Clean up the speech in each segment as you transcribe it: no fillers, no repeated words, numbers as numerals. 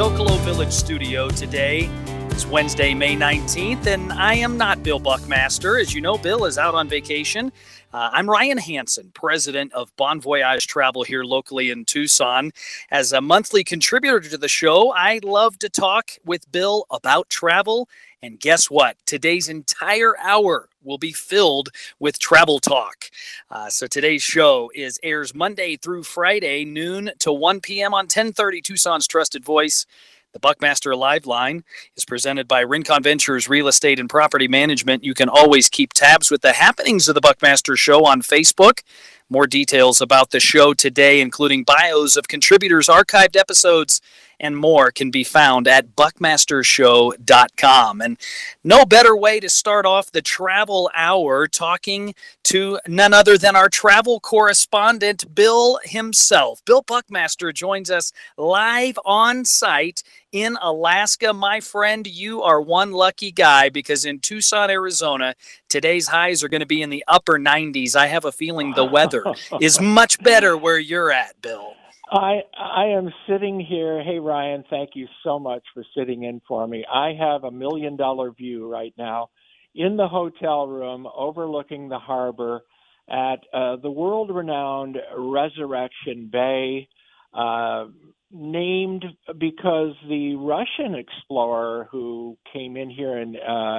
Zocalo Village studio today. It's Wednesday, May 19th, and I am not Bill Buckmaster. As you know, Bill is out on vacation. I'm Ryan Hansen, president of Bon Voyage Travel here locally in Tucson. As a monthly contributor to the show, I love to talk with Bill about travel. And guess what? Today's entire hour will be filled with travel talk. So today's show airs Monday through Friday, noon to 1 p.m. on 1030 Tucson's Trusted Voice. The Buckmaster Live Line is presented by Rincon Ventures Real Estate and Property Management. You can always keep tabs with the happenings of the Buckmaster Show on Facebook. More details about the show today, including bios of contributors, archived episodes, and more, can be found at buckmastershow.com. And no better way to start off the travel hour talking to none other than our travel correspondent, Bill himself. Bill Buckmaster joins us live on site in Alaska. My friend, you are one lucky guy, because in Tucson, Arizona, today's highs are going to be in the upper 90s. I have a feeling the weather is much better where you're at, Bill. I am sitting here. Hey, Ryan, thank you so much for sitting in for me. I have $1 million view right now in the hotel room overlooking the harbor at the world-renowned Resurrection Bay, named because the Russian explorer who came in here in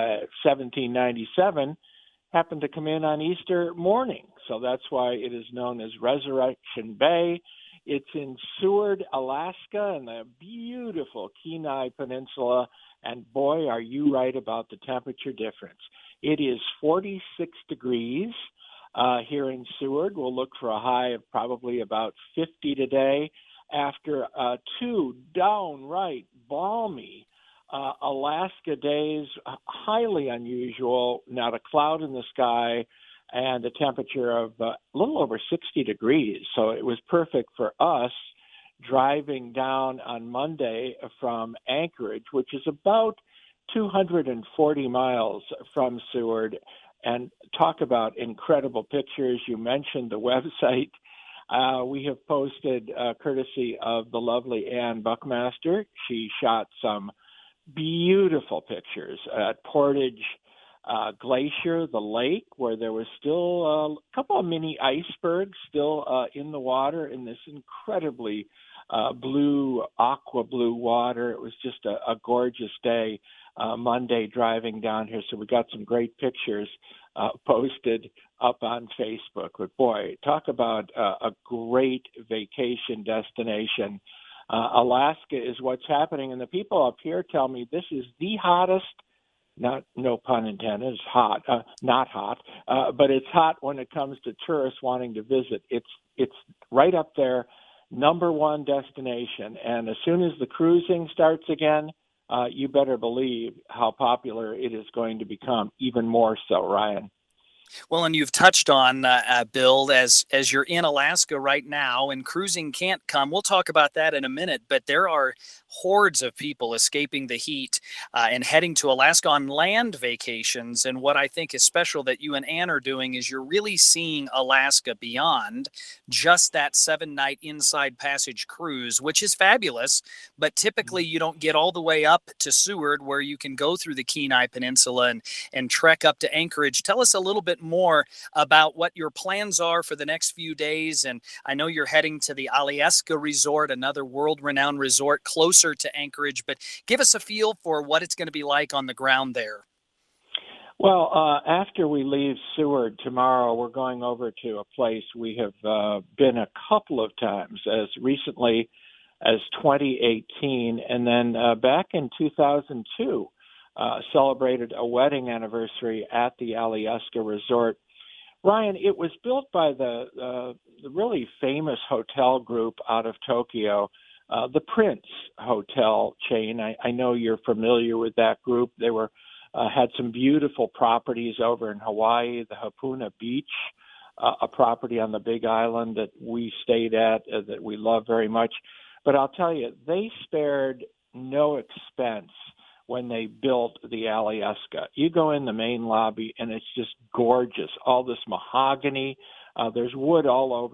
1797 happened to come in on Easter morning. So that's why it is known as Resurrection Bay. It's in Seward, Alaska, in the beautiful Kenai Peninsula. And boy, are you right about the temperature difference. It is 46 degrees here in Seward. We'll look for a high of probably about 50 today after 2 downright balmy Alaska days, highly unusual, not a cloud in the sky, and a temperature of a little over 60 degrees. So it was perfect for us driving down on Monday from Anchorage, which is about 240 miles from Seward. And talk about incredible pictures. You mentioned the website. We have posted, courtesy of the lovely Ann Buckmaster. She shot some beautiful pictures at Portage Glacier, the lake, where there was still a couple of mini icebergs still in the water in this incredibly blue, aqua blue water. It was just a gorgeous day Monday driving down here. So we got some great pictures posted up on Facebook. But boy, talk about a great vacation destination. Alaska is what's happening. And the people up here tell me this is the hottest, no pun intended, it's hot, not hot, but it's hot when it comes to tourists wanting to visit. It's right up there, number one destination. And as soon as the cruising starts again, you better believe how popular it is going to become, even more so, Ryan. Well, and you've touched on, Bill, as you're in Alaska right now and cruising can't come. We'll talk about that in a minute, but there are hordes of people escaping the heat and heading to Alaska on land vacations. And what I think is special that you and Ann are doing is you're really seeing Alaska beyond just that 7-night Inside Passage cruise, which is fabulous. But typically you don't get all the way up to Seward, where you can go through the Kenai Peninsula and trek up to Anchorage. Tell us a little bit more about what your plans are for the next few days. And I know you're heading to the Alyeska Resort, another world-renowned resort closer to Anchorage, but give us a feel for what it's going to be like on the ground there. Well, after we leave Seward tomorrow, we're going over to a place we have been a couple of times, as recently as 2018, and then back in 2002, celebrated a wedding anniversary at the Alyeska Resort. Ryan, it was built by the really famous hotel group out of Tokyo, the Prince Hotel chain. I know you're familiar with that group. They were had some beautiful properties over in Hawaii, the Hapuna Beach, a property on the Big Island that we stayed at that we love very much. But I'll tell you, they spared no expense when they built the Alyeska. You go in the main lobby, and it's just gorgeous. All this mahogany. There's wood all over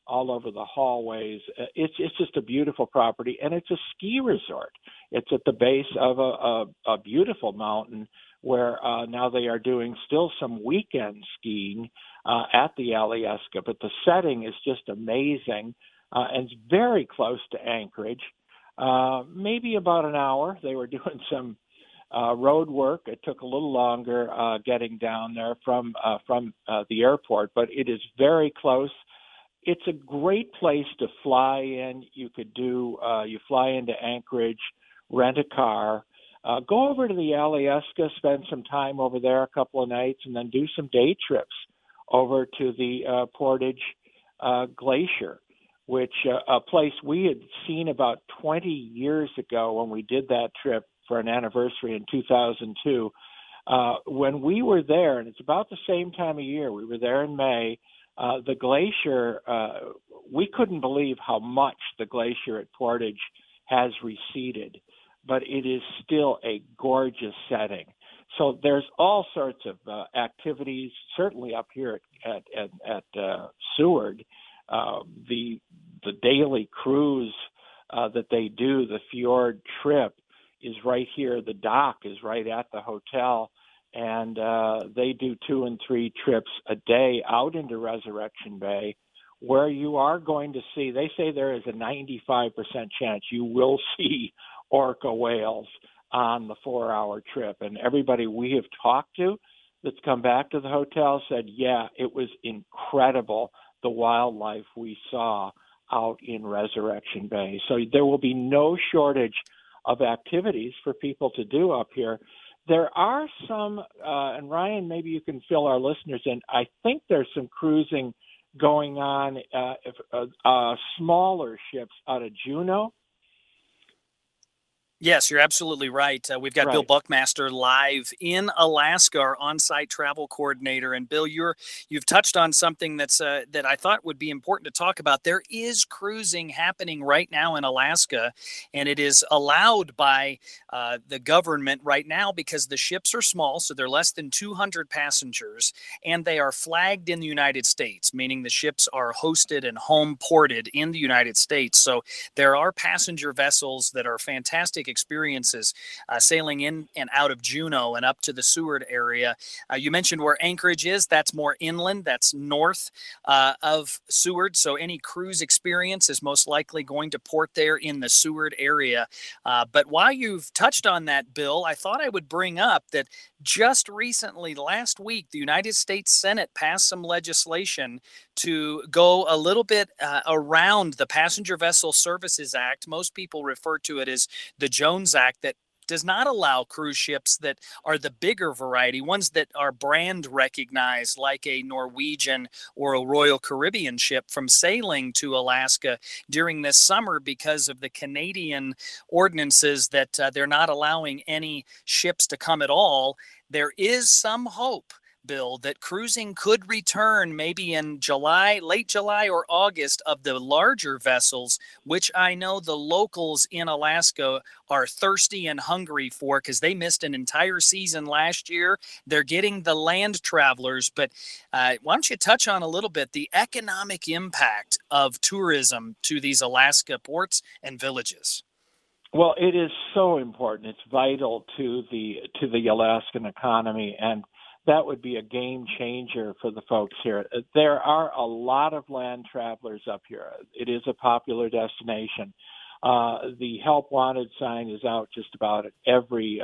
all over the hallways. It's just a beautiful property, and it's a ski resort. It's at the base of a beautiful mountain where now they are doing still some weekend skiing at the Alyeska, but the setting is just amazing and it's very close to Anchorage. Maybe about an hour. They were doing some road work. It took a little longer getting down there from the airport, but it is very close. It's a great place to fly in. You could do you fly into Anchorage, rent a car, go over to the Alyeska, spend some time over there a couple of nights, and then do some day trips over to the Portage Glacier, which a place we had seen about 20 years ago when we did that trip for an anniversary in 2002. When we were there, and it's about the same time of year, we were there in May, the glacier, we couldn't believe how much the glacier at Portage has receded, but it is still a gorgeous setting. So there's all sorts of activities, certainly up here at Seward. The daily cruise that they do, the fjord trip, is right here. The dock is right at the hotel, and they do 2 and 3 trips a day out into Resurrection Bay, where you are going to see, they say there is a 95% chance you will see orca whales on the 4-hour trip. And everybody we have talked to that's come back to the hotel said, yeah, it was incredible, the wildlife we saw out in Resurrection Bay. So there will be no shortage of activities for people to do up here. There are some, and Ryan, maybe you can fill our listeners in, I think there's some cruising going on, smaller ships out of Juneau. Yes, you're absolutely right. We've got Bill Buckmaster live in Alaska, our on-site travel coordinator. And Bill, you've touched on something that I thought would be important to talk about. There is cruising happening right now in Alaska, and it is allowed by the government right now because the ships are small, so they're less than 200 passengers, and they are flagged in the United States, meaning the ships are hosted and home ported in the United States. So there are passenger vessels that are fantastic experiences sailing in and out of Juneau and up to the Seward area. You mentioned where Anchorage is. That's more inland. That's north of Seward. So any cruise experience is most likely going to port there in the Seward area. But while you've touched on that, Bill, I thought I would bring up that just recently, last week, the United States Senate passed some legislation to go a little bit around the Passenger Vessel Services Act. Most people refer to it as the Jones Act, that does not allow cruise ships that are the bigger variety, ones that are brand recognized, like a Norwegian or a Royal Caribbean ship, from sailing to Alaska during this summer because of the Canadian ordinances that they're not allowing any ships to come at all. There is some hope, Bill, that cruising could return maybe in July, late July or August, of the larger vessels, which I know the locals in Alaska are thirsty and hungry for because they missed an entire season last year. They're getting the land travelers. But why don't you touch on a little bit the economic impact of tourism to these Alaska ports and villages? Well, it is so important. It's vital to the Alaskan economy, and that would be a game changer for the folks here. There are a lot of land travelers up here. It is a popular destination. The Help Wanted sign is out just about at every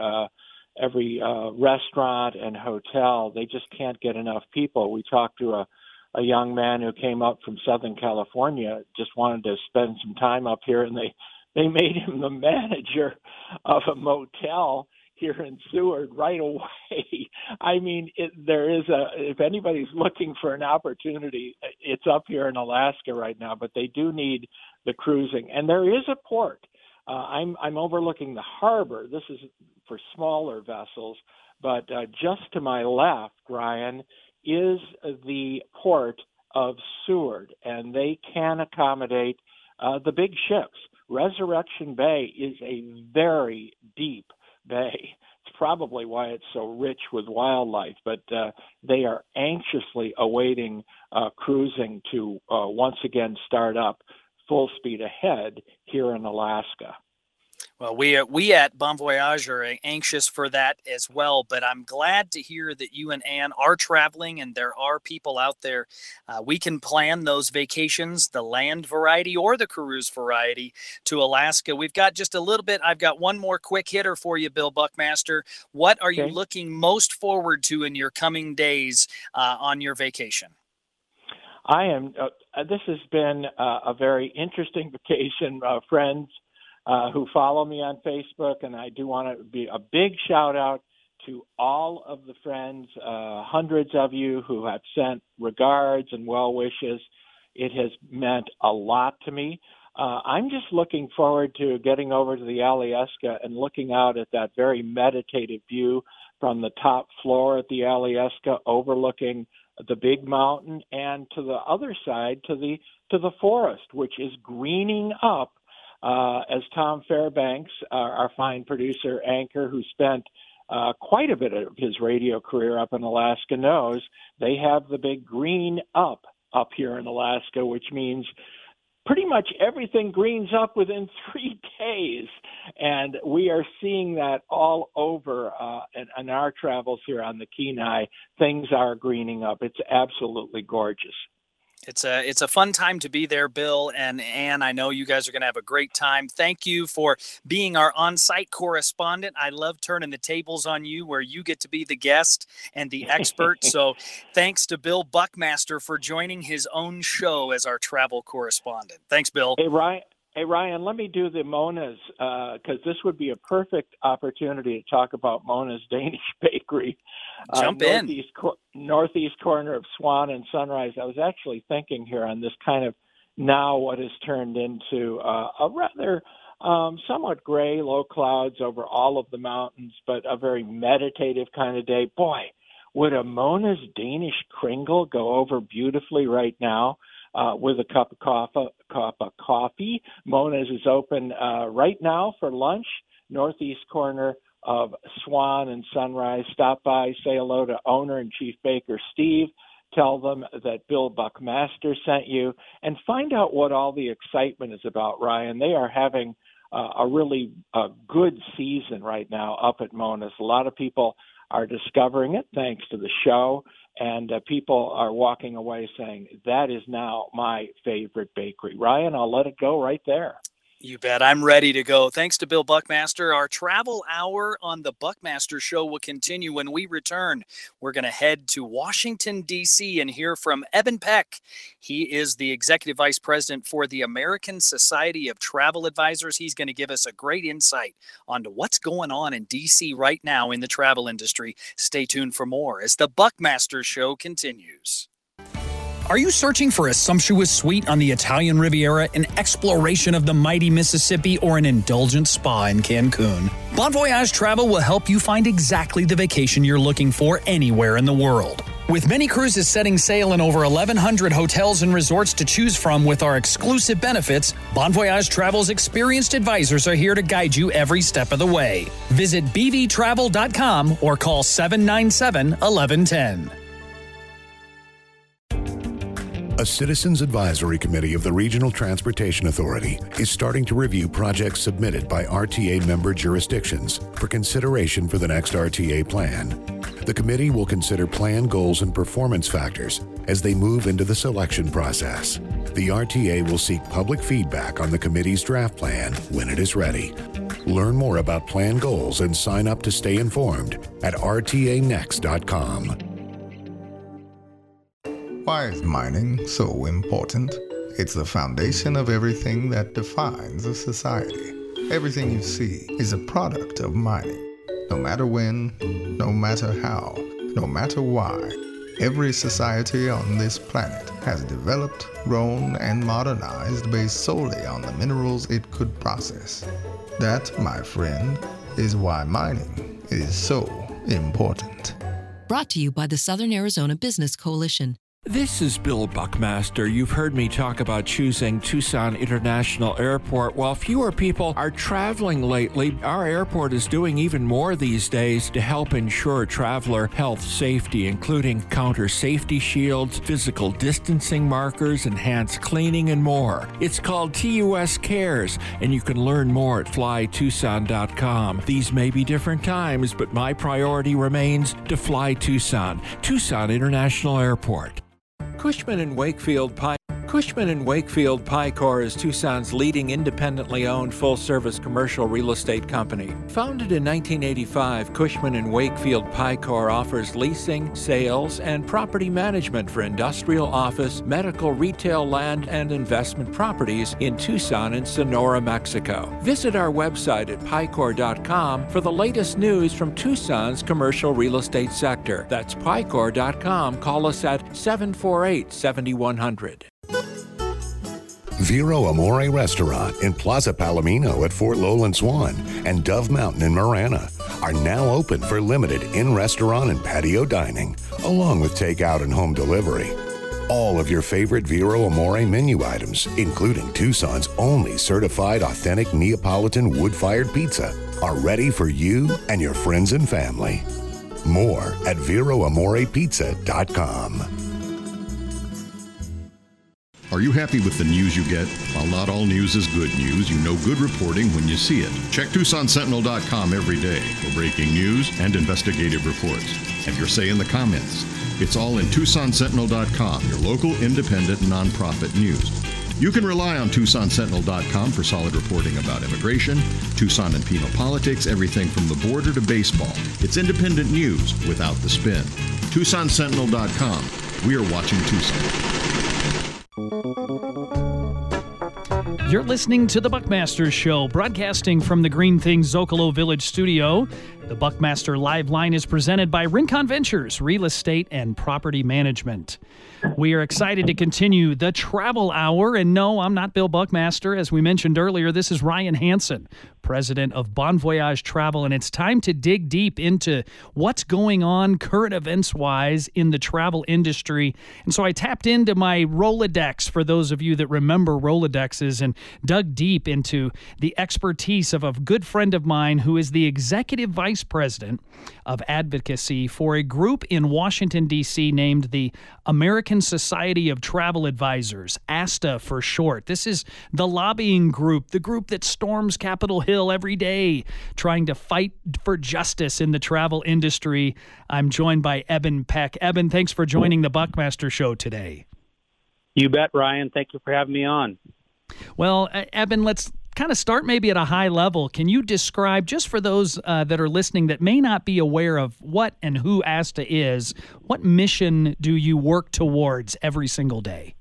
restaurant and hotel. They just can't get enough people. We talked to a young man who came up from Southern California, just wanted to spend some time up here, and they made him the manager of a motel here in Seward right away. I mean, if anybody's looking for an opportunity, it's up here in Alaska right now, but they do need the cruising. And there is a port. I'm overlooking the harbor. This is for smaller vessels, but just to my left, Ryan, is the port of Seward, and they can accommodate the big ships. Resurrection Bay is a very deep bay. It's probably why it's so rich with wildlife. But they are anxiously awaiting cruising to once again start up full speed ahead here in Alaska. Well, we at Bon Voyage are anxious for that as well, but I'm glad to hear that you and Ann are traveling and there are people out there. We can plan those vacations, the land variety or the cruise variety, to Alaska. We've got just a little bit. I've got one more quick hitter for you, Bill Buckmaster. What are you looking most forward to in your coming days on your vacation? I am. This has been a very interesting vacation, friends who follow me on Facebook, and I do want to be a big shout out to all of the friends, hundreds of you who have sent regards and well wishes. It has meant a lot to me. I'm just looking forward to getting over to the Alyeska and looking out at that very meditative view from the top floor at the Alyeska overlooking the big mountain, and to the other side to the forest, which is greening up. As Tom Fairbanks, our fine producer anchor who spent quite a bit of his radio career up in Alaska, knows, they have the big green up here in Alaska, which means pretty much everything greens up within 3 days. And we are seeing that all over in our travels here on the Kenai. Things are greening up. It's absolutely gorgeous. It's a fun time to be there, Bill and Ann. I know you guys are going to have a great time. Thank you for being our on-site correspondent. I love turning the tables on you where you get to be the guest and the expert. So thanks to Bill Buckmaster for joining his own show as our travel correspondent. Thanks, Bill. Hey, Ryan, let me do the Mona's because this would be a perfect opportunity to talk about Mona's Danish Bakery. Jump in. Northeast corner of Swan and Sunrise. I was actually thinking here on this kind of now what has turned into a rather somewhat gray, low clouds over all of the mountains, but a very meditative kind of day. Boy, would a Mona's Danish Kringle go over beautifully right now? With a cup of coffee. Mona's is open right now for lunch, northeast corner of Swan and Sunrise. Stop by, say hello to owner and chief baker Steve. Tell them that Bill Buckmaster sent you, and find out what all the excitement is about, Ryan. They are having a really good season right now up at Mona's. A lot of people are discovering it thanks to the show. And people are walking away saying, that is now my favorite bakery. Ryan, I'll let it go right there. You bet. I'm ready to go. Thanks to Bill Buckmaster. Our travel hour on the Buckmaster Show will continue when we return. We're going to head to Washington, D.C. and hear from Eben Peck. He is the Executive Vice President for the American Society of Travel Advisors. He's going to give us a great insight onto what's going on in D.C. right now in the travel industry. Stay tuned for more as the Buckmaster Show continues. Are you searching for a sumptuous suite on the Italian Riviera, an exploration of the mighty Mississippi, or an indulgent spa in Cancun? Bon Voyage Travel will help you find exactly the vacation you're looking for anywhere in the world. With many cruises setting sail in over 1,100 hotels and resorts to choose from with our exclusive benefits, Bon Voyage Travel's experienced advisors are here to guide you every step of the way. Visit bvtravel.com or call 797-1110. A Citizens Advisory Committee of the Regional Transportation Authority is starting to review projects submitted by RTA member jurisdictions for consideration for the next RTA plan. The committee will consider plan goals and performance factors as they move into the selection process. The RTA will seek public feedback on the committee's draft plan when it is ready. Learn more about plan goals and sign up to stay informed at rtanext.com. Why is mining so important? It's the foundation of everything that defines a society. Everything you see is a product of mining. No matter when, no matter how, no matter why, every society on this planet has developed, grown, and modernized based solely on the minerals it could process. That, my friend, is why mining is so important. Brought to you by the Southern Arizona Business Coalition. This is Bill Buckmaster. You've heard me talk about choosing Tucson International Airport. While fewer people are traveling lately, our airport is doing even more these days to help ensure traveler health safety, including counter safety shields, physical distancing markers, enhanced cleaning, and more. It's called TUS Cares, and you can learn more at flytucson.com. These may be different times, but my priority remains to fly Tucson. Tucson International Airport. Cushman & Wakefield Picor is Tucson's leading independently owned full-service commercial real estate company. Founded in 1985, Cushman & Wakefield Picor offers leasing, sales, and property management for industrial, office, medical, retail, land, and investment properties in Tucson and Sonora, Mexico. Visit our website at picor.com for the latest news from Tucson's commercial real estate sector. That's picor.com. Call us at 748-7100. Vero Amore Restaurant in Plaza Palomino at Fort Lowland Swan and Dove Mountain in Marana are now open for limited in-restaurant and patio dining, along with takeout and home delivery. All of your favorite Vero Amore menu items, including Tucson's only certified authentic Neapolitan wood-fired pizza, are ready for you and your friends and family. More at VeroAmorePizza.com. Are you happy with the news you get? While not all news is good news, you know good reporting when you see it. Check TucsonSentinel.com every day for breaking news and investigative reports. Have your say in the comments. It's all in TucsonSentinel.com, your local independent nonprofit news. You can rely on TucsonSentinel.com for solid reporting about immigration, Tucson and penal politics, everything from the border to baseball. It's independent news without the spin. TucsonSentinel.com. We are watching Tucson. You're listening to The Buckmaster Show, broadcasting from the Green Things Zocalo Village studio. The Buckmaster Live Line is presented by Rincon Ventures, Real Estate and Property Management. We are excited to continue the Travel Hour. And no, I'm not Bill Buckmaster. As we mentioned earlier, this is Ryan Hansen, president of Bon Voyage Travel. And it's time to dig deep into what's going on current events-wise in the travel industry. And so I tapped into my Rolodex, for those of you that remember Rolodexes, and dug deep into the expertise of a good friend of mine who is the executive vice president of advocacy for a group in Washington, D.C. named the American Society of Travel Advisors, ASTA for short. This is the lobbying group, the group that storms Capitol Hill every day, trying to fight for justice in the travel industry. I'm joined by Eben Peck. Eben, thanks for joining the Buckmaster Show today. You bet, Ryan. Thank you for having me on. Well, Eben, let's kind of start maybe at a high level. Can you describe, just for those that are listening that may not be aware of what and who ASTA is, what mission do you work towards every single day?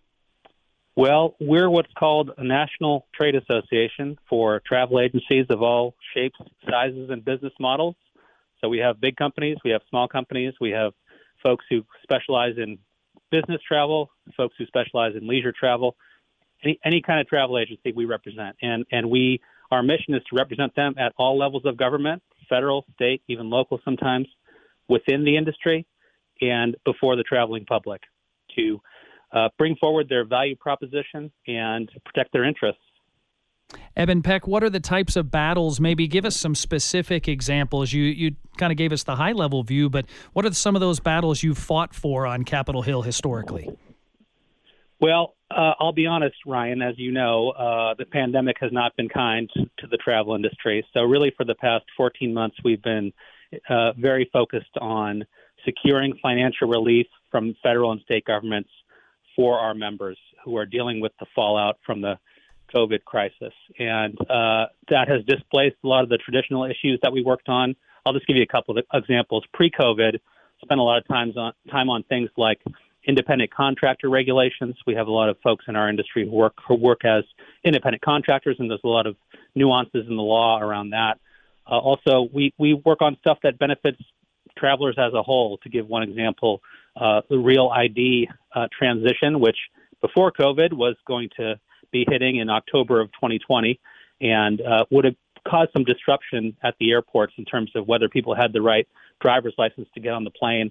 Well, we're what's called a national trade association for travel agencies of all shapes, sizes, and business models. So we have big companies, we have small companies, we have folks who specialize in business travel, folks who specialize in leisure travel. Any kind of travel agency we represent. And our mission is to represent them at all levels of government, federal, state, even local sometimes, within the industry and before the traveling public, to bring forward their value proposition and protect their interests. Eben Peck, what are the types of battles? Maybe give us some specific examples. You kind of gave us the high-level view, but what are some of those battles you've fought for on Capitol Hill historically? Well, I'll be honest, Ryan, as you know, the pandemic has not been kind to the travel industry. So really for the past 14 months, we've been very focused on securing financial relief from federal and state governments for our members who are dealing with the fallout from the COVID crisis. And that has displaced a lot of the traditional issues that we worked on. I'll just give you a couple of examples. Pre-COVID, spent a lot of time on things like independent contractor regulations. We have a lot of folks in our industry who work as independent contractors, and there's a lot of nuances in the law around that. Also, we work on stuff that benefits travelers as a whole. To give one example, the Real ID transition, which before COVID was going to be hitting in October of 2020, and would have caused some disruption at the airports in terms of whether people had the right driver's license to get on the plane.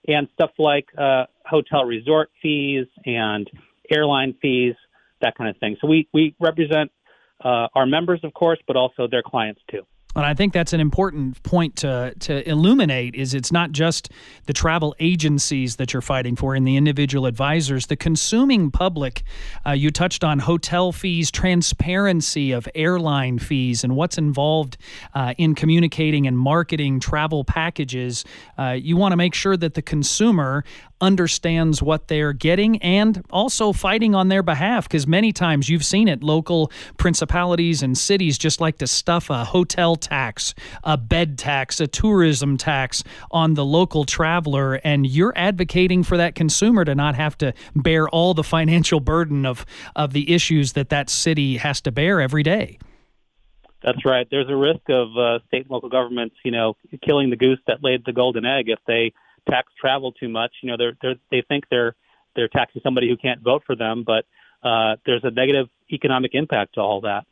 and stuff like hotel resort fees and airline fees, that kind of thing. So we represent our members, of course, but also their clients too. And I think that's an important point to illuminate, is it's not just the travel agencies that you're fighting for and the individual advisors, the consuming public. You touched on hotel fees, transparency of airline fees, and what's involved in communicating and marketing travel packages. You want to make sure that the consumer understands what they're getting and also fighting on their behalf, because many times you've seen it, local principalities and cities just like to stuff a hotel tax, a bed tax, a tourism tax on the local traveler, and you're advocating for that consumer to not have to bear all the financial burden of the issues that city has to bear every day. That's right. There's a risk of state and local governments, killing the goose that laid the golden egg if they tax travel too much. They think they're taxing somebody who can't vote for them, but there's a negative economic impact to all that.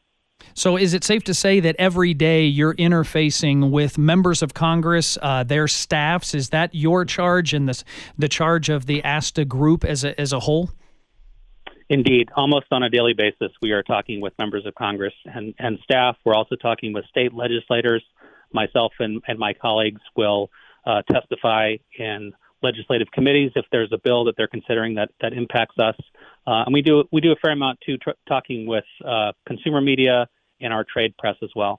So is it safe to say that every day you're interfacing with members of Congress, their staffs? Is that your charge and the charge of the ASTA group as a whole? Indeed. Almost on a daily basis, we are talking with members of Congress and staff. We're also talking with state legislators. Myself and my colleagues will testify in legislative committees if there's a bill that they're considering that impacts us. And we do a fair amount too, talking with consumer media and our trade press as well.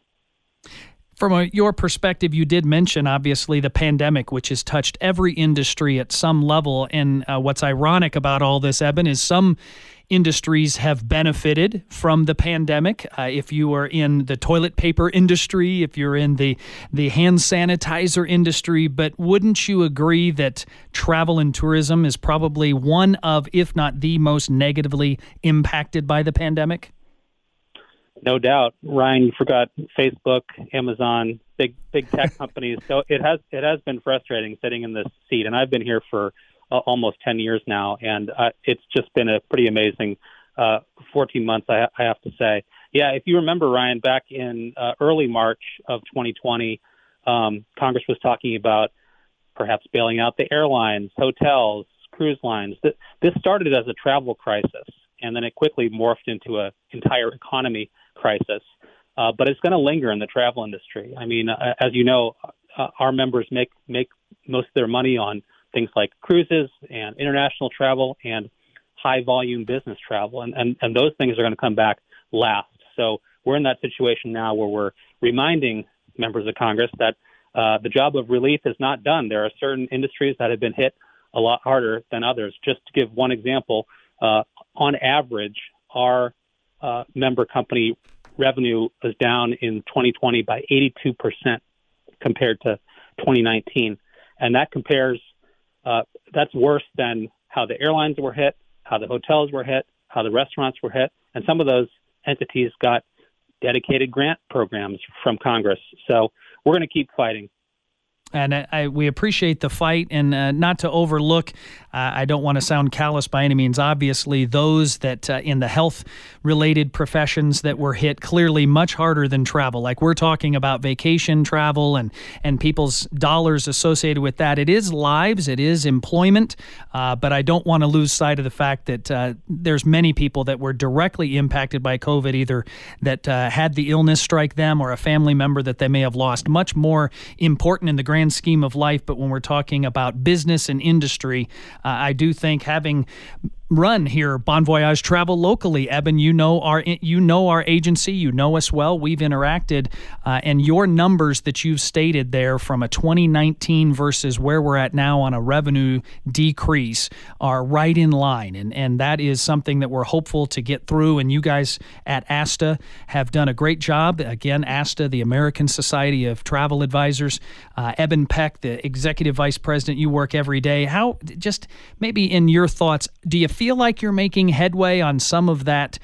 From your perspective, you did mention, obviously, the pandemic, which has touched every industry at some level. And what's ironic about all this, Eben, is some industries have benefited from the pandemic. If you are in the toilet paper industry, if you're in the hand sanitizer industry, but wouldn't you agree that travel and tourism is probably one of, if not the most negatively impacted by the pandemic? No doubt. Ryan, you forgot Facebook, Amazon, big tech companies. So it has been frustrating sitting in this seat, and I've been here for almost 10 years now, and it's just been a pretty amazing 14 months, I have to say. Yeah, if you remember, Ryan, back in early March of 2020, Congress was talking about perhaps bailing out the airlines, hotels, cruise lines. This started as a travel crisis, and then it quickly morphed into an entire economy crisis. But it's going to linger in the travel industry. I mean, as you know, our members make most of their money on things like cruises and international travel and high volume business travel. And those things are going to come back last. So we're in that situation now where we're reminding members of Congress that the job of relief is not done. There are certain industries that have been hit a lot harder than others. Just to give one example, on average, our member company revenue was down in 2020 by 82% compared to 2019. And that compares, that's worse than how the airlines were hit, how the hotels were hit, how the restaurants were hit. And some of those entities got dedicated grant programs from Congress. So we're going to keep fighting. And we appreciate the fight, and not to overlook, I don't want to sound callous by any means, obviously, those that in the health-related professions that were hit clearly much harder than travel. Like we're talking about vacation travel and people's dollars associated with that. It is lives, it is employment, but I don't want to lose sight of the fact that there's many people that were directly impacted by COVID, either that had the illness strike them or a family member that they may have lost. Much more important in the grand scheme of life, but when we're talking about business and industry, I do think having run here Bon Voyage Travel locally, Eben, you know our agency, you know us well, we've interacted, and your numbers that you've stated there from a 2019 versus where we're at now on a revenue decrease are right in line, and that is something that we're hopeful to get through, and you guys at ASTA have done a great job. Again, ASTA, the American Society of Travel Advisors, Eben Peck, the Executive Vice President, you work every day. How, just maybe in your thoughts, do you feel like you're making headway on some of that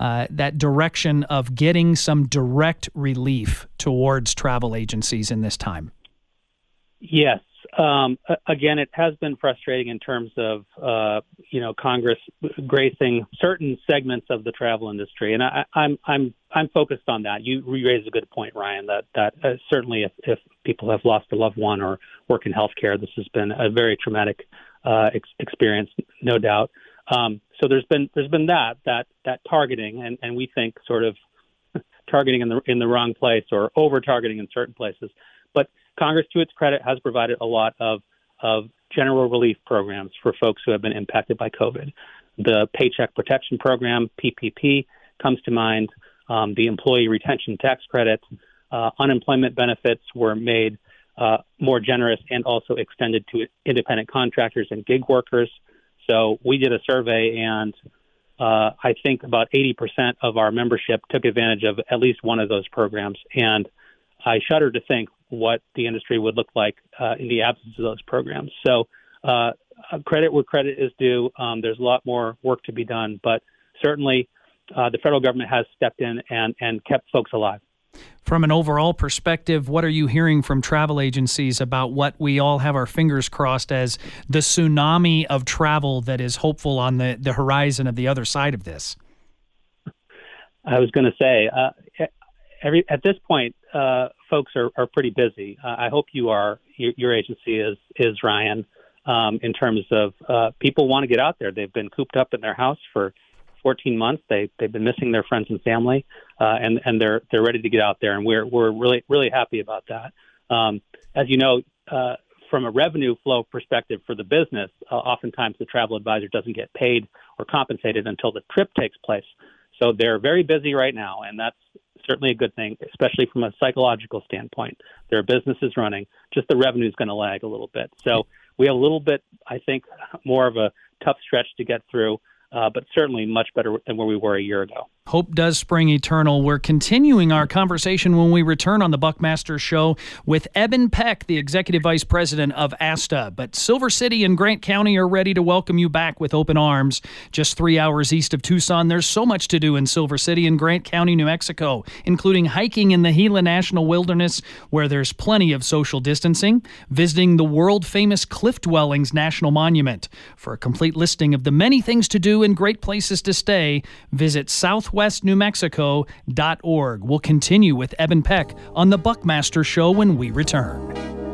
direction of getting some direct relief towards travel agencies in this time? Yes, Again, it has been frustrating in terms of, Congress gracing certain segments of the travel industry. And I'm focused on that. You raise a good point, Ryan, that certainly if people have lost a loved one or work in healthcare, this has been a very traumatic experience, no doubt. So there's been that targeting, and we think sort of targeting in the wrong place or over targeting in certain places. But Congress, to its credit, has provided a lot of general relief programs for folks who have been impacted by COVID. The Paycheck Protection Program, PPP, comes to mind. The Employee Retention Tax Credit, unemployment benefits were made more generous and also extended to independent contractors and gig workers. So we did a survey, and I think about 80% of our membership took advantage of at least one of those programs. And I shudder to think what the industry would look like in the absence of those programs. So credit where credit is due. There's a lot more work to be done, but certainly the federal government has stepped in and kept folks alive. From an overall perspective, what are you hearing from travel agencies about what we all have our fingers crossed as the tsunami of travel that is hopeful on the horizon of the other side of this? I was going to say, at this point, folks are pretty busy. I hope you are. Your agency is Ryan, in terms of people want to get out there. They've been cooped up in their house for 14 months. They've been missing their friends and family, and they're ready to get out there. And we're really happy about that. As you know, from a revenue flow perspective for the business, oftentimes the travel advisor doesn't get paid or compensated until the trip takes place. So they're very busy right now, and that's certainly a good thing, especially from a psychological standpoint. Their business is running. Just the revenue is going to lag a little bit. So we have a little bit, I think, more of a tough stretch to get through, but certainly much better than where we were a year ago. Hope does spring eternal. We're continuing our conversation when we return on the Buckmaster Show with Eben Peck, the Executive Vice President of ASTA. But Silver City and Grant County are ready to welcome you back with open arms. Just 3 hours east of Tucson, there's so much to do in Silver City and Grant County, New Mexico, including hiking in the Gila National Wilderness, where there's plenty of social distancing, visiting the world-famous Cliff Dwellings National Monument. For a complete listing of the many things to do and great places to stay, visit southwestnewmexico.org. We'll continue with Eben Peck on the Buckmaster Show when we return.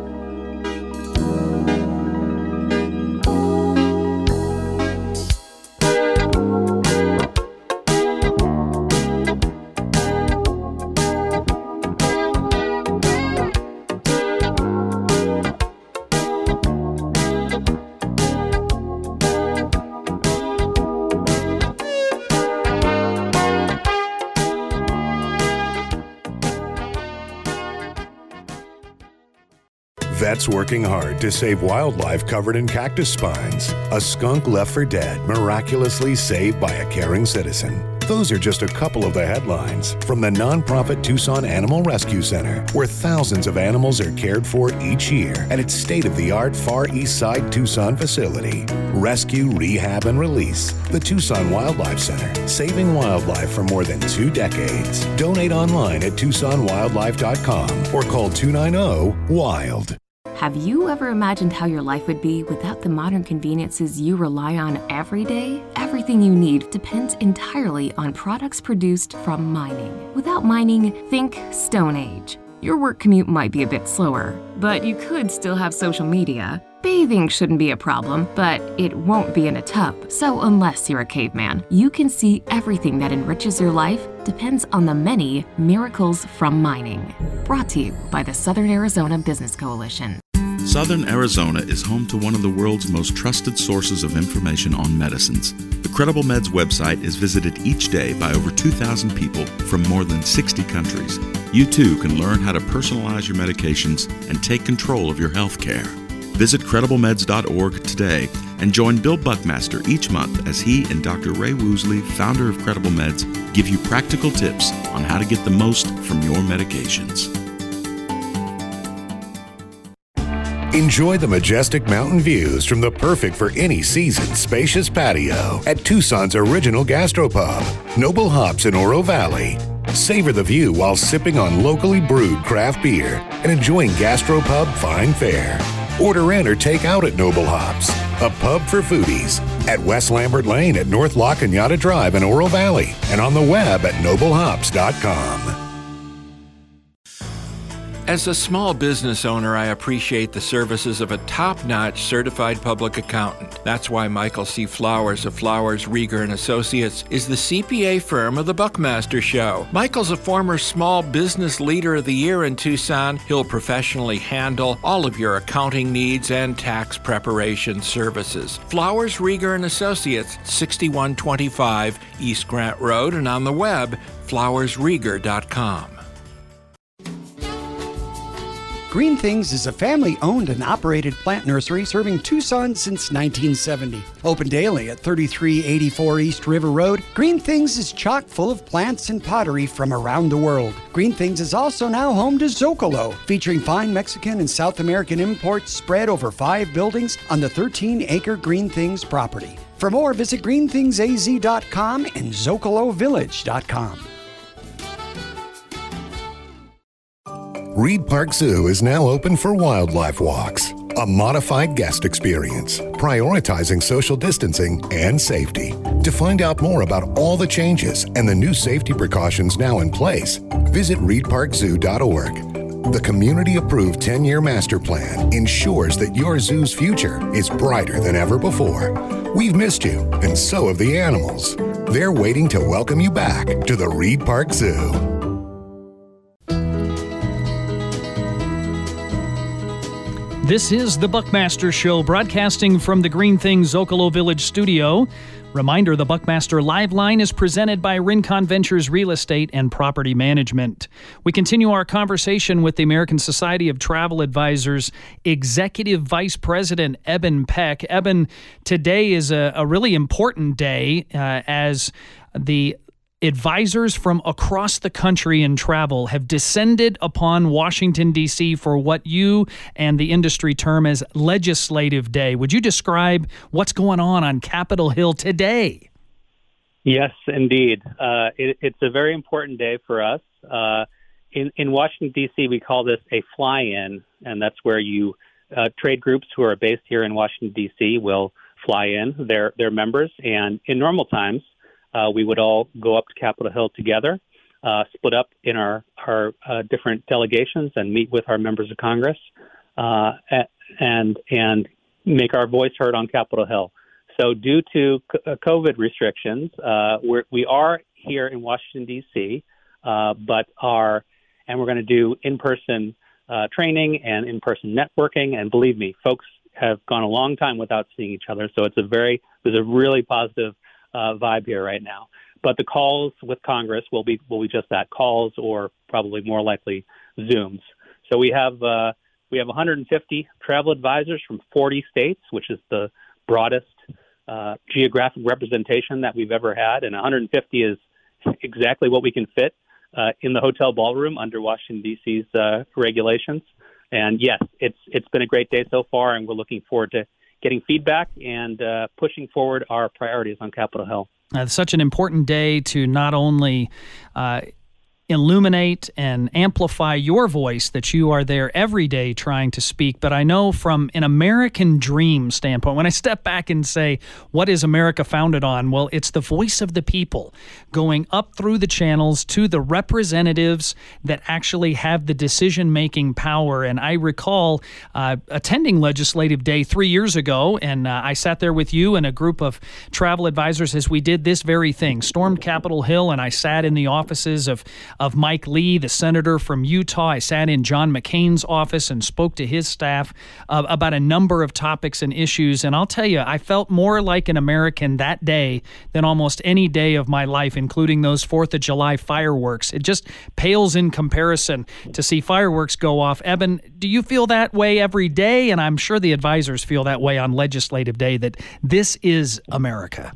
Vets working hard to save wildlife covered in cactus spines. A skunk left for dead, miraculously saved by a caring citizen. Those are just a couple of the headlines from the nonprofit Tucson Animal Rescue Center, where thousands of animals are cared for each year at its state-of-the-art Far East Side Tucson facility. Rescue, rehab, and release. The Tucson Wildlife Center, saving wildlife for more than 2 decades. Donate online at TucsonWildlife.com or call 290-WILD. Have you ever imagined how your life would be without the modern conveniences you rely on every day? Everything you need depends entirely on products produced from mining. Without mining, think Stone Age. Your work commute might be a bit slower, but you could still have social media. Bathing shouldn't be a problem, but it won't be in a tub. So unless you're a caveman, you can see everything that enriches your life depends on the many miracles from mining. Brought to you by the Southern Arizona Business Coalition. Southern Arizona is home to one of the world's most trusted sources of information on medicines. The Credible Meds website is visited each day by over 2,000 people from more than 60 countries. You too can learn how to personalize your medications and take control of your health care. Visit CredibleMeds.org today and join Bill Buckmaster each month as he and Dr. Ray Woosley, founder of Credible Meds, give you practical tips on how to get the most from your medications. Enjoy the majestic mountain views from the perfect for any season spacious patio at Tucson's original gastropub, Noble Hops in Oro Valley. Savor the view while sipping on locally brewed craft beer and enjoying gastropub fine fare. Order in or take out at Noble Hops, a pub for foodies, at West Lambert Lane at North La Cañada Drive in Oro Valley, and on the web at noblehops.com. As a small business owner, I appreciate the services of a top-notch certified public accountant. That's why Michael C. Flowers of Flowers, Rieger & Associates is the CPA firm of the Buckmaster Show. Michael's a former Small Business Leader of the Year in Tucson. He'll professionally handle all of your accounting needs and tax preparation services. Flowers, Rieger & Associates, 6125 East Grant Road, and on the web, flowersrieger.com. Green Things is a family-owned and operated plant nursery serving Tucson since 1970. Open daily at 3384 East River Road, Green Things is chock full of plants and pottery from around the world. Green Things is also now home to Zocalo, featuring fine Mexican and South American imports spread over 5 buildings on the 13-acre Green Things property. For more, visit greenthingsaz.com and zocalovillage.com. Reed Park Zoo is now open for wildlife walks, a modified guest experience, prioritizing social distancing and safety. To find out more about all the changes and the new safety precautions now in place, visit reedparkzoo.org. The community-approved 10-year master plan ensures that your zoo's future is brighter than ever before. We've missed you, and so have the animals. They're waiting to welcome you back to the Reed Park Zoo. This is the Buckmaster Show, broadcasting from the Green Things Zocalo Village studio. Reminder, the Buckmaster Live Line is presented by Rincon Ventures Real Estate and Property Management. We continue our conversation with the American Society of Travel Advisors Executive Vice President Eben Peck. Eben, today is a really important day as the advisors from across the country in travel have descended upon Washington, D.C. for what you and the industry term as Legislative Day. Would you describe what's going on Capitol Hill today? Yes, indeed. It's a very important day for us. In Washington, D.C., we call this a fly-in, and that's where trade groups who are based here in Washington, D.C. will fly in their members. And in normal times, we would all go up to Capitol Hill together, split up in our different delegations and meet with our members of Congress and make our voice heard on Capitol Hill. So due to COVID restrictions, we are here in Washington, D.C., but we're going to do in-person training and in-person networking. And believe me, folks have gone a long time without seeing each other. So there's a really positive vibe here right now. But the calls with Congress will be just that, calls, or probably more likely Zooms. So we have 150 travel advisors from 40 states, which is the broadest geographic representation that we've ever had, and 150 is exactly what we can fit in the hotel ballroom under Washington D.C.'s regulations. And yes, it's been a great day so far, and we're looking forward to getting feedback and pushing forward our priorities on Capitol Hill. It's such an important day to not only illuminate and amplify your voice, that you are there every day trying to speak. But I know from an American dream standpoint, when I step back and say, what is America founded on? Well, it's the voice of the people going up through the channels to the representatives that actually have the decision-making power. And I recall attending Legislative Day 3 years ago, and I sat there with you and a group of travel advisors as we did this very thing, stormed Capitol Hill, and I sat in the offices of Mike Lee, the senator from Utah. I sat in John McCain's office and spoke to his staff about a number of topics and issues. And I'll tell you, I felt more like an American that day than almost any day of my life, including those 4th of July fireworks. It just pales in comparison to see fireworks go off. Eben, do you feel that way every day? And I'm sure the advisors feel that way on Legislative Day, that this is America.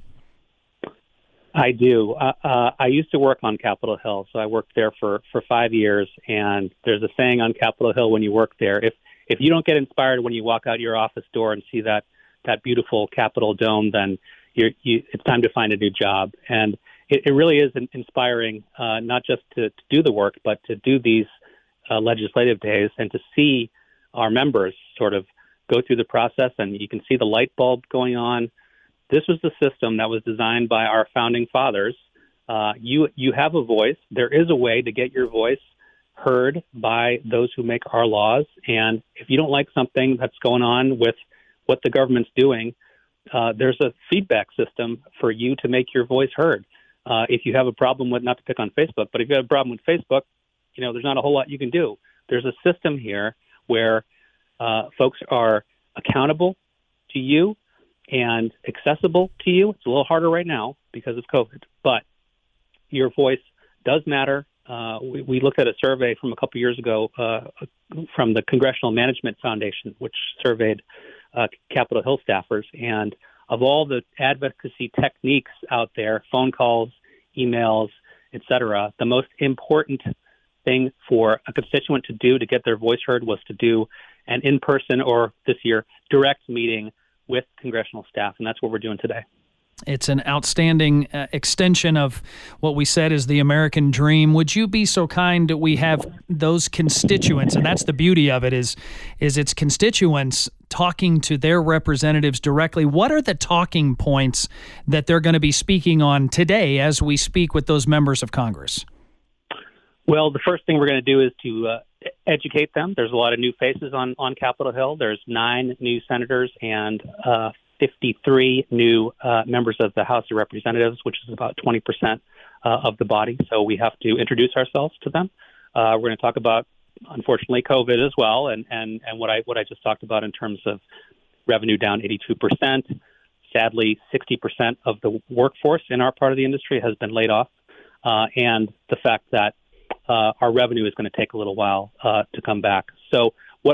I do. I used to work on Capitol Hill, so I worked there for 5 years. And there's a saying on Capitol Hill when you work there: if you don't get inspired when you walk out your office door and see that beautiful Capitol dome, then it's time to find a new job. And it really is inspiring, not just to do the work, but to do these legislative days and to see our members sort of go through the process and you can see the light bulb going on. This was the system that was designed by our founding fathers. You have a voice. There is a way to get your voice heard by those who make our laws. And if you don't like something that's going on with what the government's doing, there's a feedback system for you to make your voice heard. If you have a problem with, not to pick on Facebook, but if you have a problem with Facebook, there's not a whole lot you can do. There's a system here where folks are accountable to you and accessible to you. It's a little harder right now because of COVID, but your voice does matter. We looked at a survey from a couple years ago from the Congressional Management Foundation, which surveyed Capitol Hill staffers. And of all the advocacy techniques out there, phone calls, emails, et cetera, the most important thing for a constituent to do to get their voice heard was to do an in-person, or this year, direct meeting with congressional staff. And that's what we're doing today. It's an outstanding extension of what we said is the American dream. Would you be so kind that we have those constituents, and that's the beauty of it, is its constituents talking to their representatives directly? What are the talking points that they're going to be speaking on today as we speak with those members of Congress? Well, the first thing we're going to do is to educate them. There's a lot of new faces on Capitol Hill. There's 9 new senators and 53 new members of the House of Representatives, which is about 20% of the body. So we have to introduce ourselves to them. We're going to talk about, unfortunately, COVID as well, and what I just talked about in terms of revenue down 82%. Sadly, 60% of the workforce in our part of the industry has been laid off, and the fact that our revenue is going to take a little while to come back. So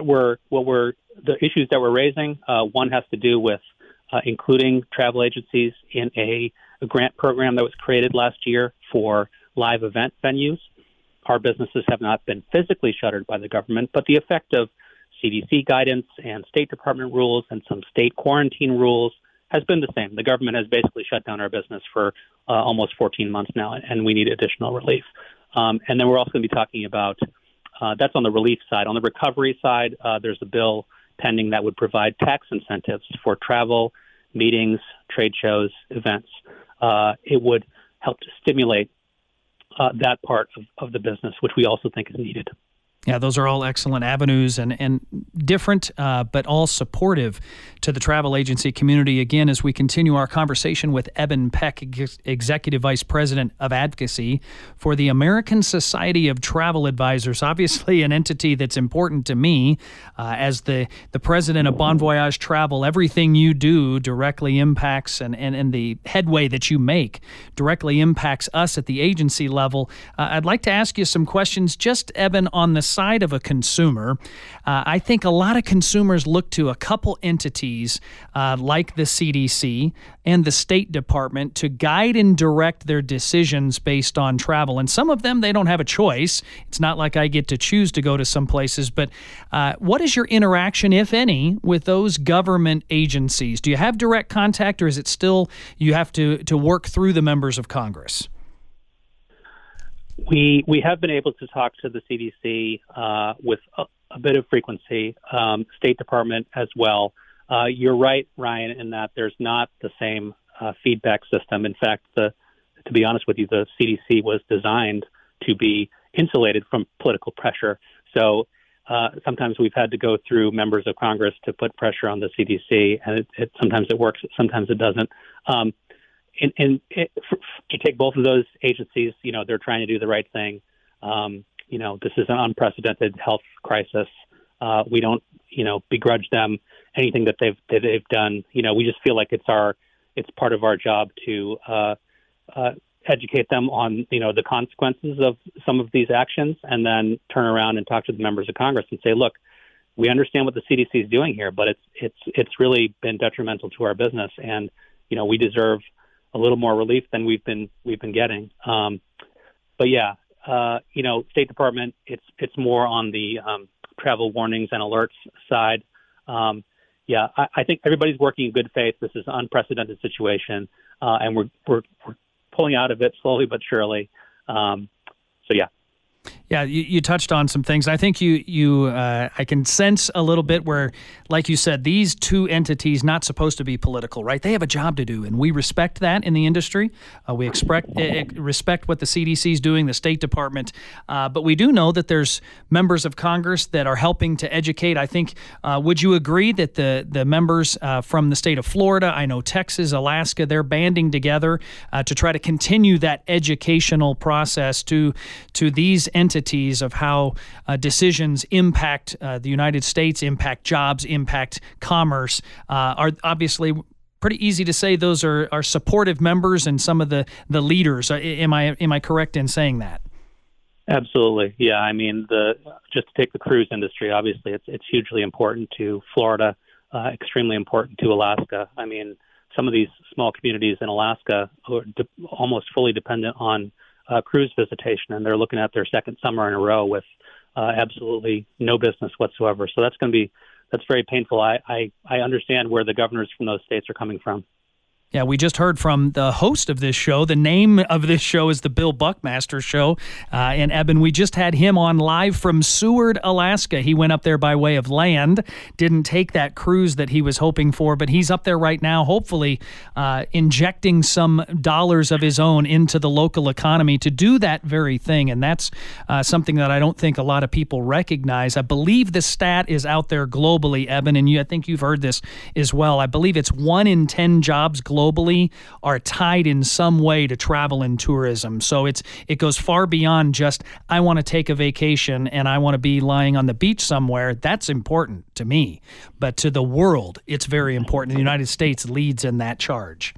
the issues that we're raising, one has to do with including travel agencies in a grant program that was created last year for live event venues. Our businesses have not been physically shuttered by the government, but the effect of CDC guidance and State Department rules and some state quarantine rules has been the same. The government has basically shut down our business for almost 14 months now, and we need additional relief. And then we're also going to be talking about, that's on the relief side. On the recovery side, there's a bill pending that would provide tax incentives for travel, meetings, trade shows, events. It would help to stimulate that part of the business, which we also think is needed. Yeah, those are all excellent avenues and different, but all supportive to the travel agency community. Again, as we continue our conversation with Eben Peck, Executive Vice President of Advocacy for the American Society of Travel Advisors, obviously an entity that's important to me as the president of Bon Voyage Travel. Everything you do directly impacts, and the headway that you make directly impacts us at the agency level. I'd like to ask you some questions, just, Eben, on the side of a consumer. I think a lot of consumers look to a couple entities like the CDC and the State Department to guide and direct their decisions based on travel. And some of them, they don't have a choice. It's not like I get to choose to go to some places. But what is your interaction, if any, with those government agencies? Do you have direct contact, or is it still you have to work through the members of Congress? We have been able to talk to the CDC with a bit of frequency, State Department as well. You're right, Ryan, in that there's not the same feedback system. In fact, to be honest with you, the CDC was designed to be insulated from political pressure. So sometimes we've had to go through members of Congress to put pressure on the CDC, and sometimes it works, sometimes it doesn't. To take both of those agencies, they're trying to do the right thing. This is an unprecedented health crisis. We don't, begrudge them anything that they've done. We just feel like it's part of our job to educate them on, the consequences of some of these actions, and then turn around and talk to the members of Congress and say, look, we understand what the CDC is doing here, but it's really been detrimental to our business, and we deserve a little more relief than we've been getting. But yeah, State Department, it's more on the travel warnings and alerts side. I think everybody's working in good faith. This is an unprecedented situation, and we're pulling out of it slowly but surely. Yeah. Yeah, you touched on some things. I think I can sense a little bit where, like you said, these two entities not supposed to be political, right? They have a job to do, and we respect that in the industry. We respect what the CDC is doing, the State Department, but we do know that there's members of Congress that are helping to educate. I think, would you agree that the members from the state of Florida, I know Texas, Alaska, they're banding together to try to continue that educational process to these entities of how decisions impact the United States, impact jobs, impact commerce, are obviously pretty easy to say those are supportive members and some of the leaders. Am I correct in saying that? Absolutely. Yeah. I mean, just to take the cruise industry, obviously it's hugely important to Florida, extremely important to Alaska. I mean, some of these small communities in Alaska are almost fully dependent on cruise visitation, and they're looking at their second summer in a row with absolutely no business whatsoever. So that's very painful. I understand where the governors from those states are coming from. Yeah, we just heard from the host of this show. The name of this show is the Bill Buckmaster Show. And Eben, we just had him on live from Seward, Alaska. He went up there by way of land, didn't take that cruise that he was hoping for, but he's up there right now, hopefully injecting some dollars of his own into the local economy to do that very thing. And that's something that I don't think a lot of people recognize. I believe the stat is out there globally, Eben, and I think you've heard this as well. I believe it's 1 in 10 jobs globally are tied in some way to travel and tourism. So it goes far beyond just, I want to take a vacation and I want to be lying on the beach somewhere. That's important to me. But to the world, it's very important. The United States leads in that charge.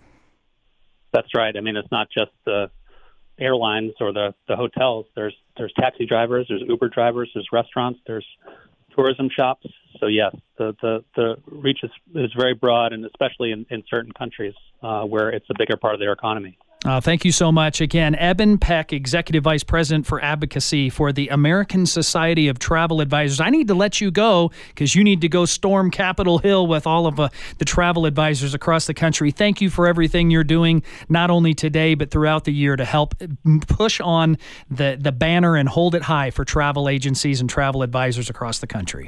That's right. I mean, it's not just the airlines or the hotels. There's taxi drivers, there's Uber drivers, there's restaurants, there's tourism shops. So yes, the reach is very broad, and especially in certain countries where it's a bigger part of their economy. Thank you so much. Again, Eben Peck, Executive Vice President for Advocacy for the American Society of Travel Advisors. I need to let you go because you need to go storm Capitol Hill with all of the travel advisors across the country. Thank you for everything you're doing, not only today, but throughout the year to help push on the banner and hold it high for travel agencies and travel advisors across the country.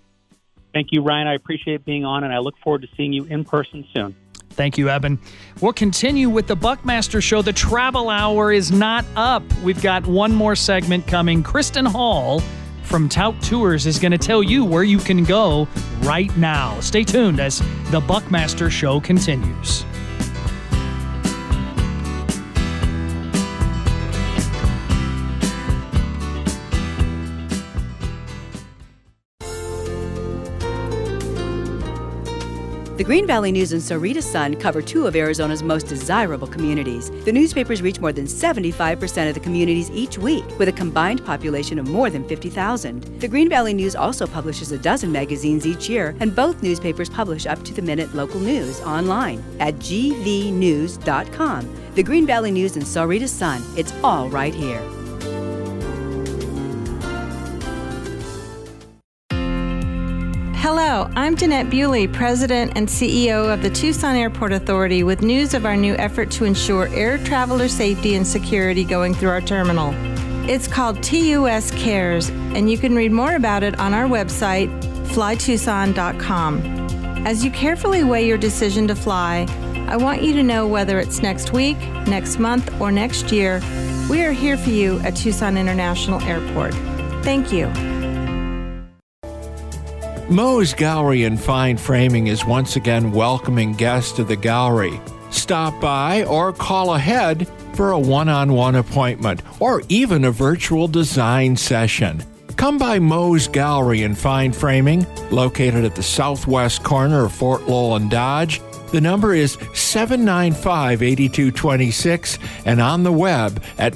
Thank you, Ryan. I appreciate being on, and I look forward to seeing you in person soon. Thank you, Eben. We'll continue with the Buckmaster Show. The travel hour is not up. We've got one more segment coming. Kristen Hall from Tout Tours is going to tell you where you can go right now. Stay tuned as the Buckmaster Show continues. The Green Valley News and Sahuarita Sun cover two of Arizona's most desirable communities. The newspapers reach more than 75% of the communities each week, with a combined population of more than 50,000. The Green Valley News also publishes a dozen magazines each year, and both newspapers publish up-to-the-minute local news online at gvnews.com. The Green Valley News and Sahuarita Sun, it's all right here. Hello, I'm Jeanette Bewley, President and CEO of the Tucson Airport Authority, with news of our new effort to ensure air traveler safety and security going through our terminal. It's called TUS Cares, and you can read more about it on our website, flytucson.com. As you carefully weigh your decision to fly, I want you to know whether it's next week, next month, or next year, we are here for you at Tucson International Airport. Thank you. Moe's Gallery and Fine Framing is once again welcoming guests to the gallery. Stop by or call ahead for a one-on-one appointment or even a virtual design session. Come by Moe's Gallery and Fine Framing, located at the southwest corner of Fort Lowell and Dodge. The number is 795-8226 and on the web at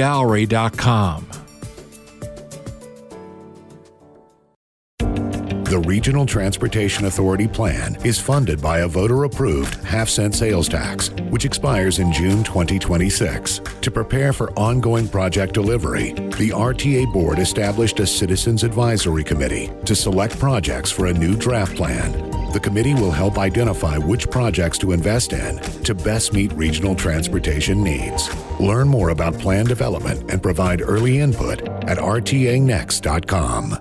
moesgallery.com. The Regional Transportation Authority plan is funded by a voter-approved half-cent sales tax, which expires in June 2026. To prepare for ongoing project delivery, the RTA Board established a Citizens Advisory Committee to select projects for a new draft plan. The committee will help identify which projects to invest in to best meet regional transportation needs. Learn more about plan development and provide early input at rtanext.com.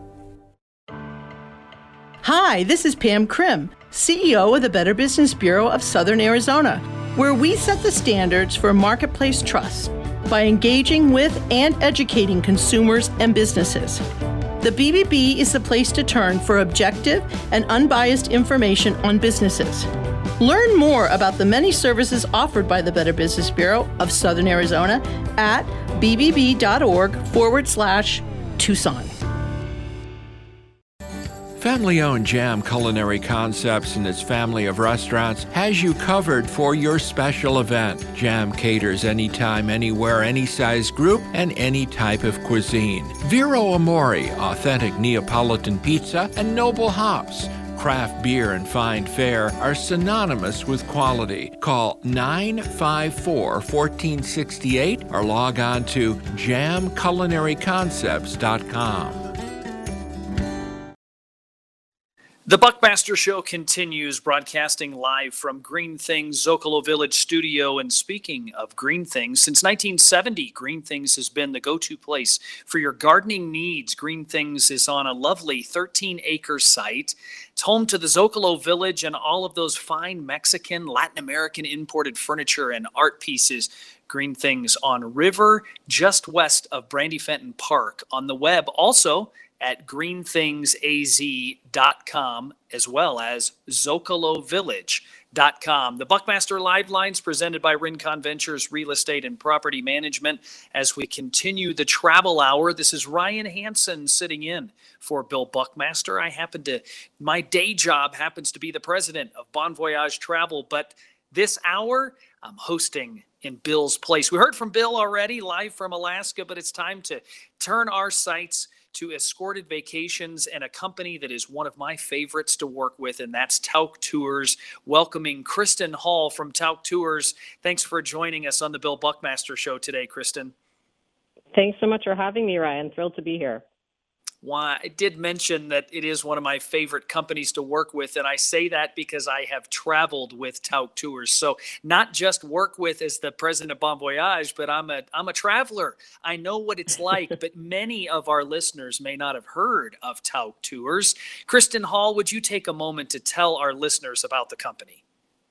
Hi, this is Pam Krim, CEO of the Better Business Bureau of Southern Arizona, where we set the standards for marketplace trust by engaging with and educating consumers and businesses. The BBB is the place to turn for objective and unbiased information on businesses. Learn more about the many services offered by the Better Business Bureau of Southern Arizona at bbb.org/Tucson. Family-owned Jam Culinary Concepts and its family of restaurants has you covered for your special event. Jam caters anytime, anywhere, any size group, and any type of cuisine. Vero Amore, authentic Neapolitan pizza, and Noble Hops. Craft beer and fine fare are synonymous with quality. Call 954-1468 or log on to jamculinaryconcepts.com. The Buckmaster Show continues, broadcasting live from Green Things Zocalo Village studio. And speaking of Green Things, since 1970, Green Things has been the go-to place for your gardening needs. Green Things is on a lovely 13-acre site. It's home to the Zocalo Village and all of those fine Mexican, Latin American imported furniture and art pieces. Green Things on River, just west of Brandy Fenton Park. On the web also at greenthingsaz.com, as well as zocalovillage.com. The Buckmaster Live Lines presented by Rincon Ventures Real Estate and Property Management. As we continue the travel hour, this is Ryan Hansen sitting in for Bill Buckmaster. My day job happens to be the president of Bon Voyage Travel, but this hour I'm hosting in Bill's place. We heard from Bill already, live from Alaska, but it's time to turn our sights to Escorted Vacations and a company that is one of my favorites to work with, and that's Tauk Tours. Welcoming Kristen Hall from Tauk Tours. Thanks for joining us on the Bill Buckmaster Show today, Kristen. Thanks so much for having me, Ryan. Thrilled to be here. Well, I did mention that it is one of my favorite companies to work with, and I say that because I have traveled with Tauk Tours. So not just work with as the president of Bon Voyage, but I'm a traveler. I know what it's like, but many of our listeners may not have heard of Tauk Tours. Kristen Hall, would you take a moment to tell our listeners about the company?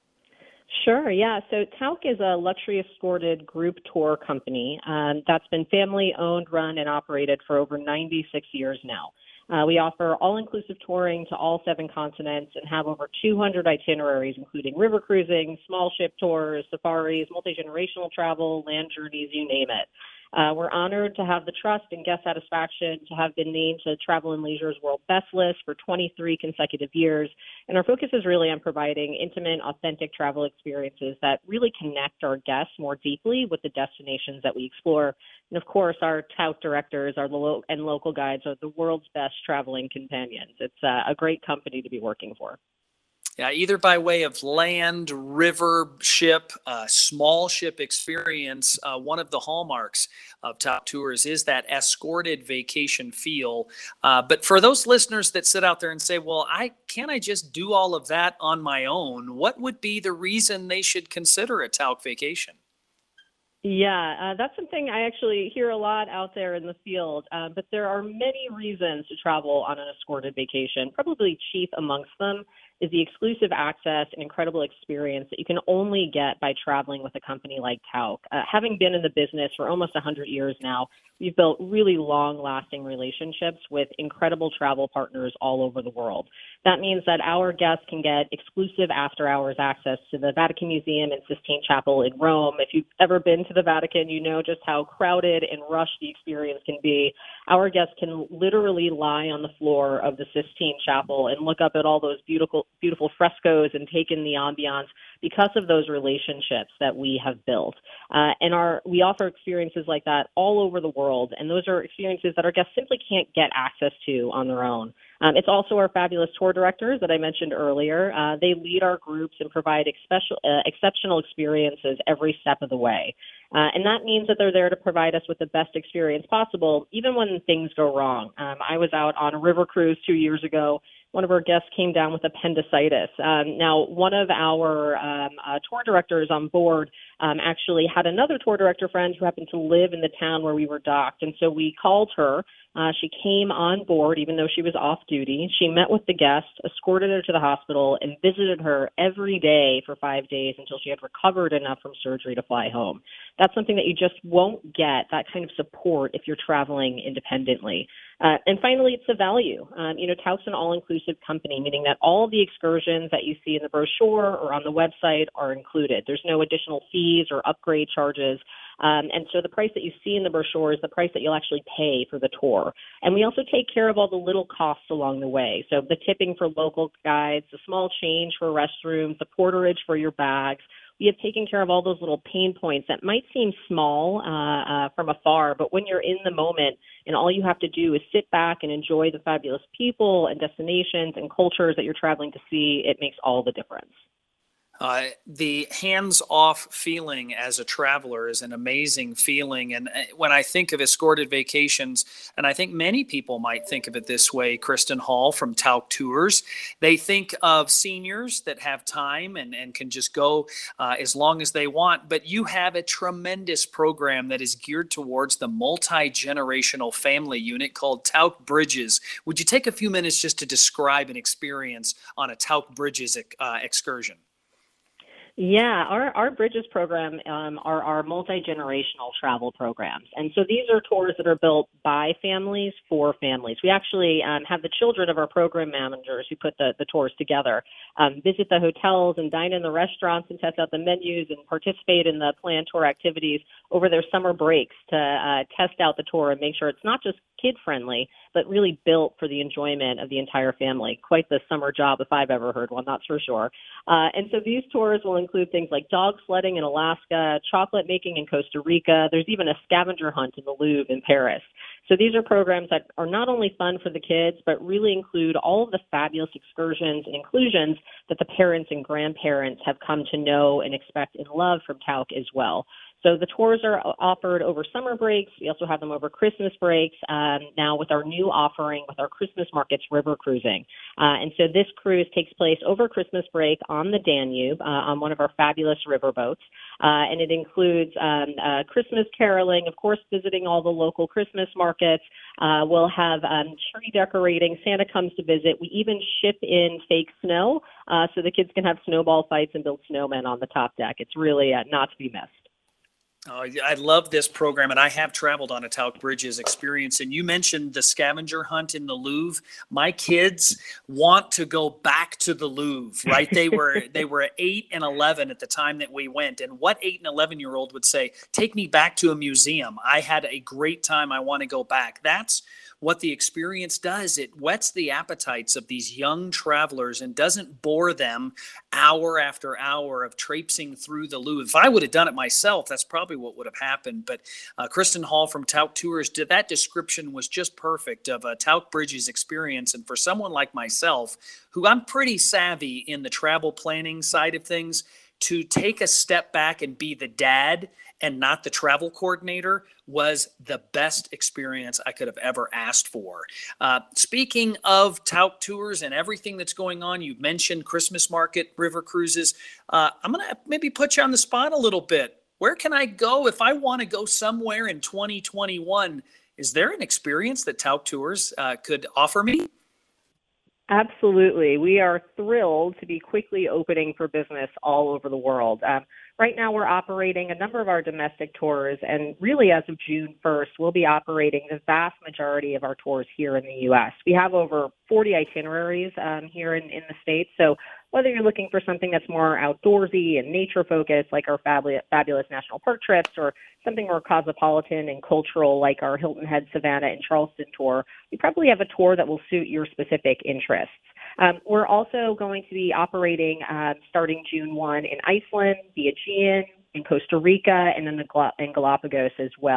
Sure, yeah. So Tauk is a luxury escorted group tour company that's been family owned, run, and operated for over 96 years now. We offer all-inclusive touring to all 7 continents and have over 200 itineraries, including river cruising, small ship tours, safaris, multi-generational travel, land journeys, you name it. We're honored to have the trust and guest satisfaction to have been named to Travel + Leisure's World Best List for 23 consecutive years. And our focus is really on providing intimate, authentic travel experiences that really connect our guests more deeply with the destinations that we explore. And of course, our Tauk directors and local guides are the world's best traveling companions. It's a great company to be working for. Yeah, either by way of land, river, ship, small ship experience, one of the hallmarks of Tauk Tours is that escorted vacation feel. But for those listeners that sit out there and say, well, can't I just do all of that on my own? What would be the reason they should consider a Tauk vacation? Yeah, that's something I actually hear a lot out there in the field, but there are many reasons to travel on an escorted vacation. Probably chief amongst them is the exclusive access and incredible experience that you can only get by traveling with a company like Tauk. Having been in the business for almost 100 years now, we've built really long-lasting relationships with incredible travel partners all over the world. That means that our guests can get exclusive after-hours access to the Vatican Museum and Sistine Chapel in Rome. If you've ever been to the Vatican, you know just how crowded and rushed the experience can be. Our guests can literally lie on the floor of the Sistine Chapel and look up at all those beautiful frescoes and take in the ambiance because of those relationships that we have built. We offer experiences like that all over the world, and those are experiences that our guests simply can't get access to on their own. It's also our fabulous tour directors that I mentioned earlier. They lead our groups and provide exceptional experiences every step of the way. And that means that they're there to provide us with the best experience possible, even when things go wrong. I was out on a river cruise 2 years ago. One of our guests came down with appendicitis. Now, one of our tour directors on board actually had another tour director friend who happened to live in the town where we were docked. And so we called her. She came on board, even though she was off duty. She met with the guest, escorted her to the hospital, and visited her every day for 5 days until she had recovered enough from surgery to fly home. That's something that you just won't get, that kind of support, if you're traveling independently. And finally, it's the value. TAUC's an all-inclusive company, meaning that all of the excursions that you see in the brochure or on the website are included. There's no additional fees or upgrade charges. And so the price that you see in the brochure is the price that you'll actually pay for the tour. And we also take care of all the little costs along the way. So the tipping for local guides, the small change for restrooms, the porterage for your bags. We have taken care of all those little pain points that might seem small from afar, but when you're in the moment and all you have to do is sit back and enjoy the fabulous people and destinations and cultures that you're traveling to see, it makes all the difference. The hands-off feeling as a traveler is an amazing feeling. And when I think of escorted vacations, and I think many people might think of it this way, Kristen Hall from TAUC Tours, they think of seniors that have time and can just go as long as they want. But you have a tremendous program that is geared towards the multi-generational family unit called TAUC Bridges. Would you take a few minutes just to describe an experience on a TAUC Bridges excursion? Yeah, our Bridges program are our multi-generational travel programs. And so these are tours that are built by families for families. We actually have the children of our program managers who put the tours together visit the hotels and dine in the restaurants and test out the menus and participate in the planned tour activities over their summer breaks to test out the tour and make sure it's not just kid-friendly, but really built for the enjoyment of the entire family. Quite the summer job if I've ever heard one, that's for sure. And so these tours will include things like dog sledding in Alaska, chocolate making in Costa Rica. There's even a scavenger hunt in the Louvre in Paris. So these are programs that are not only fun for the kids, but really include all of the fabulous excursions and inclusions that the parents and grandparents have come to know and expect and love from TAUC as well. So the tours are offered over summer breaks. We also have them over Christmas breaks now with our new offering with our Christmas markets river cruising. And so this cruise takes place over Christmas break on the Danube on one of our fabulous river boats. And it includes Christmas caroling, of course, visiting all the local Christmas markets. We'll have tree decorating. Santa comes to visit. We even ship in fake snow so the kids can have snowball fights and build snowmen on the top deck. It's really not to be missed. I love this program, and I have traveled on a TAUC Bridges experience. And you mentioned the scavenger hunt in the Louvre. My kids want to go back to the Louvre, right? They were 8 and 11 at the time that we went. And what 8 and 11-year-old would say, take me back to a museum. I had a great time. I want to go back. That's what the experience does. It whets the appetites of these young travelers and doesn't bore them hour after hour of traipsing through the Louvre. If I would have done it myself, that's probably what would have happened. But Kristen Hall from TAUC Tours, that description was just perfect of a TAUC Bridges experience. And for someone like myself, who I'm pretty savvy in the travel planning side of things, to take a step back and be the dad and not the travel coordinator was the best experience I could have ever asked for. Speaking of TAUC Tours and everything that's going on, you've mentioned Christmas market, river cruises. I'm going to maybe put you on the spot a little bit. Where can I go if I want to go somewhere in 2021? Is there an experience that TAUC Tours could offer me? Absolutely. We are thrilled to be quickly opening for business all over the world. Right now, we're operating a number of our domestic tours, and really as of June 1st, we'll be operating the vast majority of our tours here in the U.S. We have over 40 itineraries here in the States, so whether you're looking for something that's more outdoorsy and nature-focused, like our fabulous national park trips, or something more cosmopolitan and cultural, like our Hilton Head, Savannah, and Charleston tour, we probably have a tour that will suit your specific interests. We're also going to be operating starting June 1 in Iceland, the Aegean, in Costa Rica, and in Galapagos as well.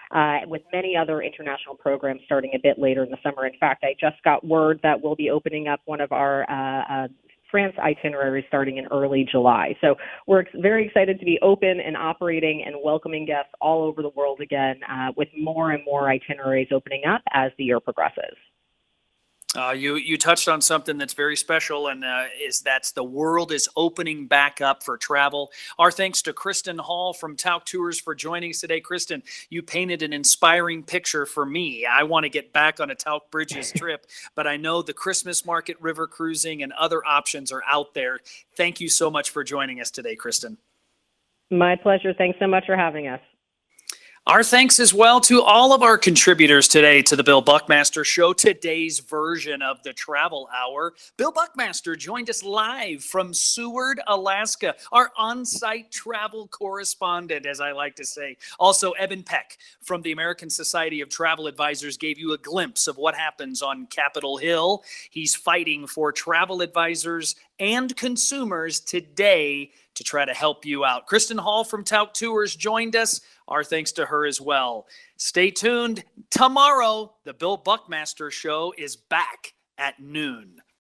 with many other international programs starting a bit later in the summer. In fact, I just got word that we'll be opening up one of our France itinerary starting in early July. So we're very excited to be open and operating and welcoming guests all over the world again, with more and more itineraries opening up as the year progresses. You touched on something that's very special, and that's the world is opening back up for travel. Our thanks to Kristen Hall from Tauck Tours for joining us today. Kristen, you painted an inspiring picture for me. I want to get back on a Tauck Bridges trip, but I know the Christmas market, river cruising, and other options are out there. Thank you so much for joining us today, Kristen. My pleasure. Thanks so much for having us. Our thanks as well to all of our contributors today to the Bill Buckmaster Show, today's version of the Travel Hour. Bill Buckmaster joined us live from Seward, Alaska, our on-site travel correspondent, as I like to say. Also, Evan Peck from the American Society of Travel Advisors gave you a glimpse of what happens on Capitol Hill. He's fighting for travel advisors and consumers today to try to help you out. Kristen Hall from Tauck Tours joined us. Our thanks to her as well. Stay tuned. Tomorrow, the Bill Buckmaster Show is back at noon.